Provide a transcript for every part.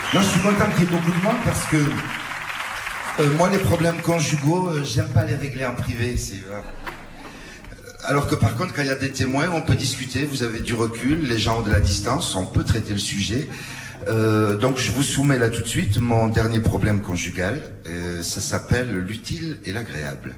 Non, je suis content qu'il y ait beaucoup de monde parce que moi, les problèmes conjugaux, j'aime pas les régler en privé. Alors que par contre, quand il y a des témoins, on peut discuter, vous avez du recul, les gens ont de la distance, on peut traiter le sujet. Donc je vous soumets là tout de suite mon dernier problème conjugal. Ça s'appelle l'utile et l'agréable.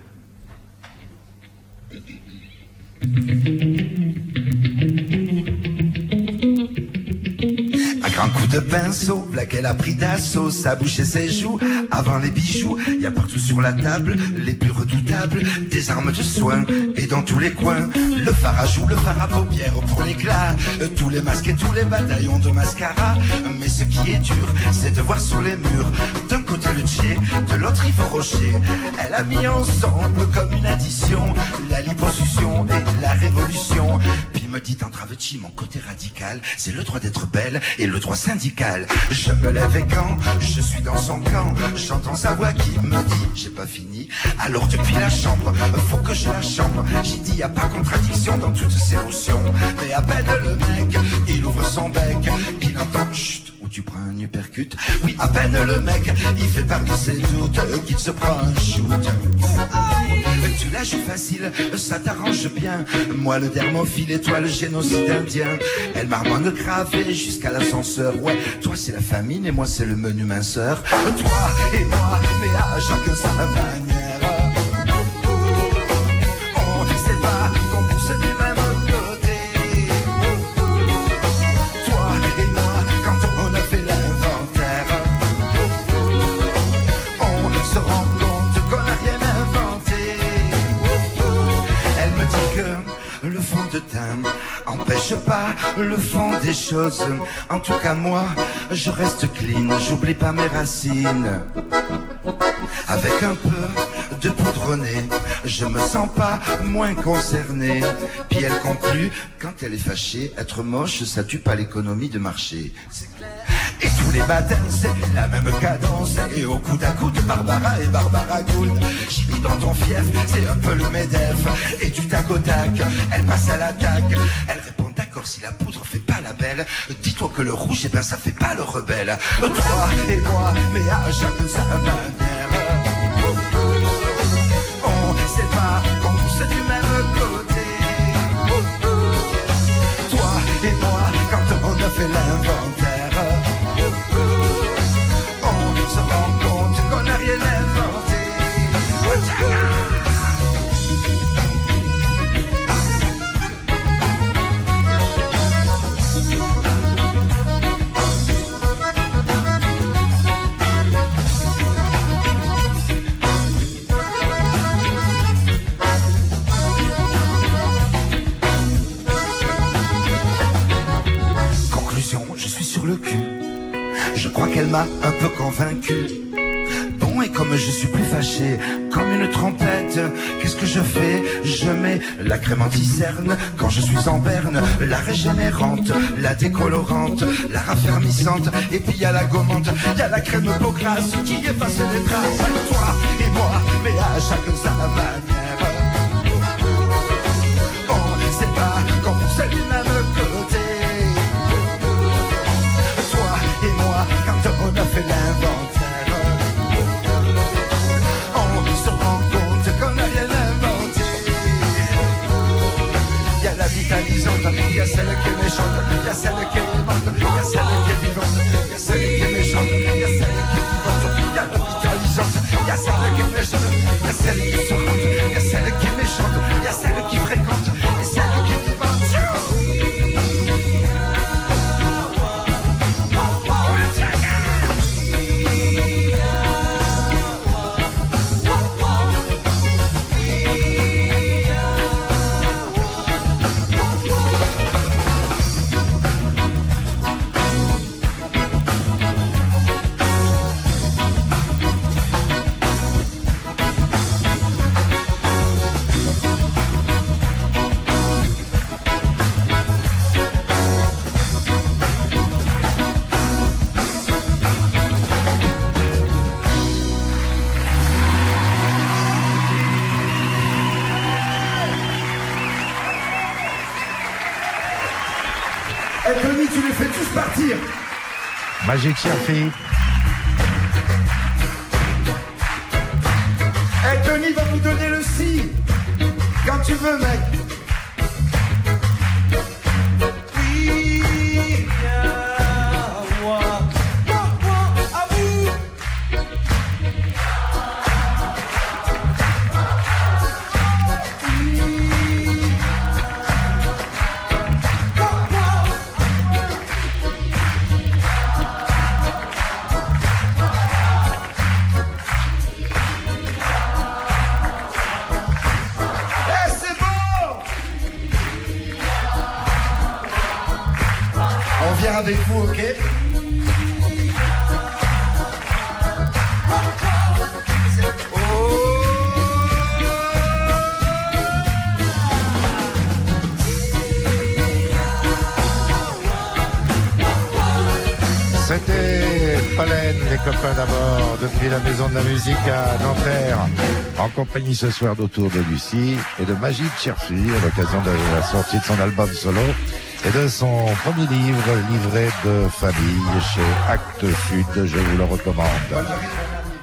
Un grand coup de pinceau, laquelle a pris d'assaut sa bouche et ses joues. Avant les bijoux, y a partout sur la table les plus redoutables, des armes de soin. Et dans tous les coins, le phare à joues, le phare à paupières pour l'éclat, tous les masques et tous les bataillons de mascara. Mais ce qui est dur, c'est de voir sur les murs, d'un côté le Tché, de l'autre Yves Rocher. Elle a mis ensemble comme une addition la liposuction et la révolution. Puis me dit Andraveci, mon côté radical, c'est le droit d'être belle et le droit syndical. Je me lève et quand je suis dans son camp, j'entends sa voix qui me dit j'ai pas fini. Alors depuis la chambre, faut que je la chambre. J'ai dit y a pas contradiction dans toutes ces notions. Mais à peine le mec, il ouvre son bec, qu'il entend chut, où tu prends un uppercut. Oui, à peine le mec, il fait part de ses doutes, qu'il se prend un shoot. Tu la joues facile, ça t'arrange bien. Moi le dermophile et toi le génocide indien. Elle marmonne gravé jusqu'à l'ascenseur. Ouais, toi c'est la famine et moi c'est le menu minceur. Toi et moi, mais à chacun sa manière. On ne sait pas qu'on pousse du même côté. Toi et moi, quand on a fait l'inventaire, on se rend compte qu'on n'a rien inventé. Elle me dit que le fond de teint empêche pas le fond des choses. En tout cas moi, je reste clean, j'oublie pas mes racines. Avec un peu de poudre au nez, je me sens pas moins concerné. Puis elle conclut, quand elle est fâchée, être moche, ça tue pas l'économie de marché. Et tous les matins, c'est la même cadence. Et au coude à coude, Barbara et Barbara Gould. J'y vis dans ton fief, c'est un peu le MEDEF. Et du tac au tac, elle passe à l'attaque. Elle répond d'accord si la poudre fait pas la belle. Dis-toi que le rouge, eh ben ça fait pas le rebelle. Toi et moi, mais à chacun sa manière. On ne sait pas qu'on pousse du même côté. Toi et moi, quand on a fait l'inventaire, on se rend compte qu'on n'a rien inventé. Conclusion, je suis sur le cul. Je crois qu'elle m'a un peu convaincu. Bon, et comme je suis plus fâché, comme une trompette, qu'est-ce que je fais? Je mets la crème anti-cerne quand je suis en berne, la régénérante, la décolorante, la raffermissante, et puis il y a la gommante, il y a la crème peau grasse qui efface les traces. Toi et moi, mais à chacun sa manière. On ne sait pas qu'on pousse du même côté. Toi et moi, quand on a fait l'inventaire, on se rend compte qu'on n'a rien inventé. Il y a la vitalisante, il y a celle qui est méchante, il y a celle qui est vivante, il y a celle qui est vivante, il y a celle qui est méchante, il y a celle qui est vivante, il y a la vitalisante, il y a celle qui est méchante, il y a celle qui se rend, il y a celle qui est méchante, il y a celle qui fréquente, et celle qui est vivante. Eh Tony, tu les fais tous partir. Magic Cherfi. Hey, Tony va vous donner le si. Quand tu veux, mec. Avec vous, ok? C'était Pollen, les copains d'abord, depuis la Maison de la Musique à Nanterre, en compagnie ce soir d'Autour de Lucie et de Magic Cherfi, à l'occasion de la sortie de son album solo et de son premier livre, livret de famille chez Actes Sud. Je vous le recommande.